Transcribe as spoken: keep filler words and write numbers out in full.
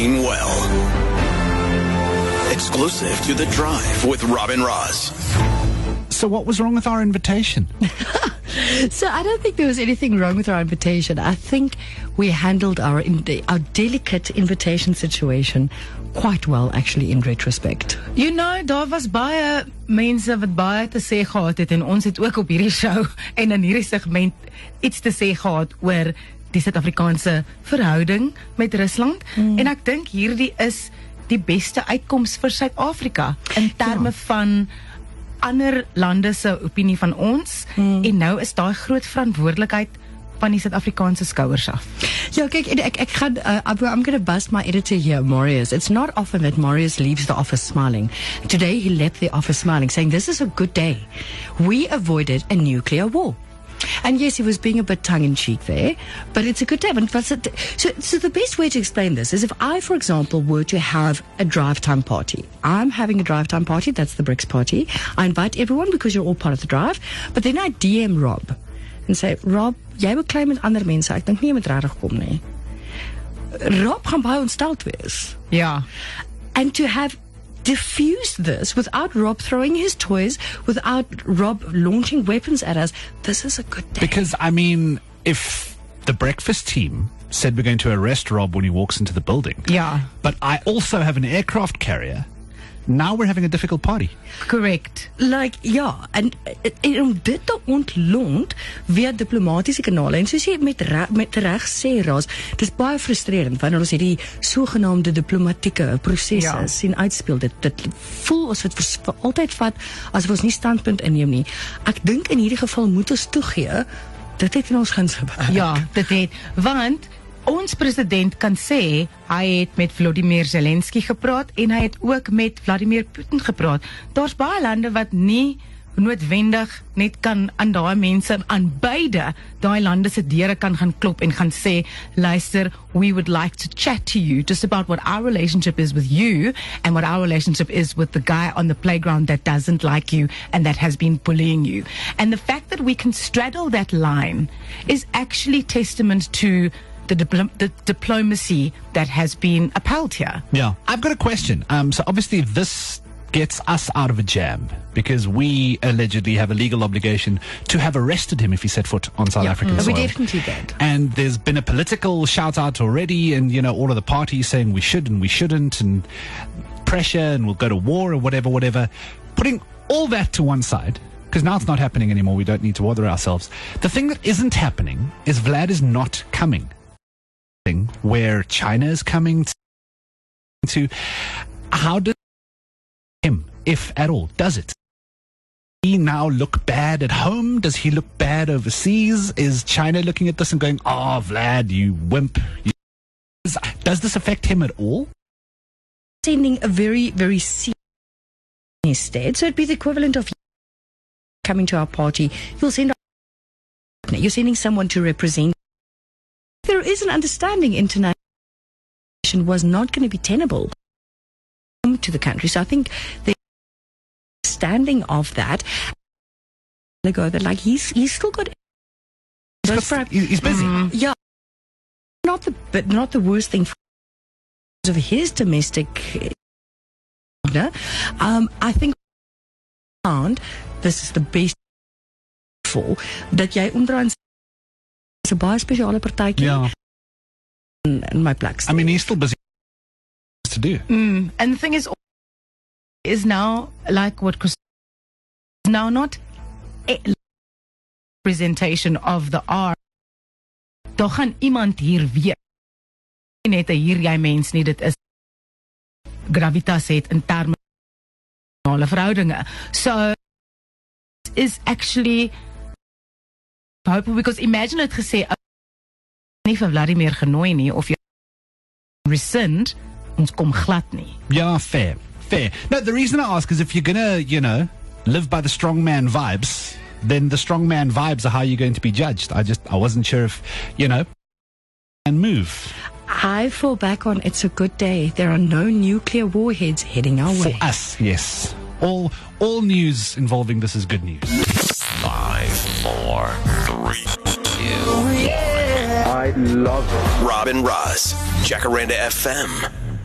mean well. Exclusive to The Drive with Robin Ross. So what was wrong with our invitation? So I don't think there was anything wrong with our invitation. I think we handled our in- our delicate invitation situation quite well, actually, in retrospect. You know, daar was baie mense wat baie te sê gehad het en ons het ook op hierdie show en in hierdie segment iets te sê gehad oor die Suid-Afrikaanse verhouding met Rusland. Mm. En ek dink hierdie is die beste uitkoms vir Suid-Afrika in terme ja. van ander lande se opinie van ons hmm. en nou is daai groot verantwoordelikheid van die Suid-Afrikaanse skouers af. Ja, kyk, ek, ek gaan, uh, I'm going to bust my editor here, Marius. It's not often that Marius leaves the office smiling. Today he left the office smiling, saying this is a good day. We avoided a nuclear war. And yes, he was being a bit tongue-in-cheek there, but it's a good day. So, so the best way to explain this is if I, for example, were to have a drive time party. I'm having a drive time party, that's the BRICS party. I invite everyone because you're all part of the drive, but then I D M Rob and say, Rob, jy beklei met ander mense, ek dink nie jy moet regtig kom nie. Rob gaan baie ontstel wees. Ja. And to have diffuse this without Rob throwing his toys, without Rob launching weapons at us, this is a good day. Because, I mean, if the breakfast team said we're going to arrest Rob when he walks into the building, yeah, but I also have an aircraft carrier, now we're having a difficult party. Correct. Like, ja, en, en om dit te ontlont via diplomatiese kanale, en soos jy met, re, met recht sê, Ras, dit is baie frustrerend, wanneer ons hierdie sogenaamde diplomatieke prosesse ja. sien uitspeel, dit, dit voel as het vir altyd vat, as ons nie standpunt inneem nie. Ek dink in hierdie geval moet ons toegee, dit het in ons guns gewerk. Ja, dit het, want ons president kan sê, hy het met Volodymyr Zelensky gepraat en hy het ook met Vladimir Putin gepraat. Daar's baie lande wat nie noodwendig net kan aan daai mense, aan beide daai lande se deure kan gaan klop en gaan sê, luister, we would like to chat to you just about what our relationship is with you and what our relationship is with the guy on the playground that doesn't like you and that has been bullying you. And the fact that we can straddle that line is actually testament to The, dipl- the diplomacy that has been upheld here. Yeah. I've got a question. Um, so obviously this gets us out of a jam because we allegedly have a legal obligation to have arrested him if he set foot on South yeah. African mm. soil. We definitely did. And there's been a political shout out already, and you know, all of the parties saying we should and we shouldn't, and pressure, and we'll go to war or whatever, whatever. Putting all that to one side, because now it's not happening anymore, we don't need to bother ourselves. The thing that isn't happening is Vlad is not coming. Where China is coming to, how does him, if at all, does it? Does he now look bad at home? Does he look bad overseas? Is China looking at this and going, oh, Vlad, you wimp? You... Does this affect him at all? Sending a very, very serious instead. So it'd be the equivalent of coming to our party. You'll send a, you're sending someone to represent. There is an understanding international was not going to be tenable to the country. So I think the understanding of that, they go that like he's he's still got. He's, got, he's busy. Mm, yeah, not the but not the worst thing of his domestic. Um, I think this is the best for that jy omdraai. It's a baie spesiale partytjie yeah. in, in my plek. I mean, he's still busy to do. Mm. And the thing is, is now like what Chris is now not a representation of the art. Daar gaan iemand hier weer net hier jy mens nie, dit is gravitas het in terme van alle verhoudinge. So is actually hope, because imagine het gesê nie vir Vladimir genooi nie of jy rescind, ons kom glad nie. Yeah, fair, fair. No, the reason I ask is if you're gonna, you know, live by the strongman vibes, then the strongman vibes are how you're going to be judged. I just, I wasn't sure if, you know, and move. I fall back on it's a good day. There are no nuclear warheads heading our For way. For us, yes. All, all news involving this is good news. Five, four, three, two. I love it. Robin Ross, Jacaranda F M.